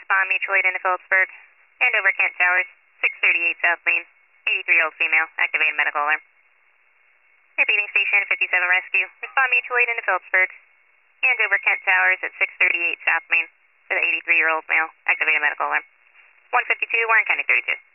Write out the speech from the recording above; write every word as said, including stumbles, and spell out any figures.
respond mutual aid into Phillipsburg. Andover Kent Towers, six thirty-eight South Main, eighty-three-year-old female, activated medical alarm. Repeating station fifty-seven Rescue, respond mutual aid into Phillipsburg. Andover Kent Towers at six thirty-eight South Main for the eighty-three-year-old male, activated medical alarm. one fifty-two, Warren County thirty-two.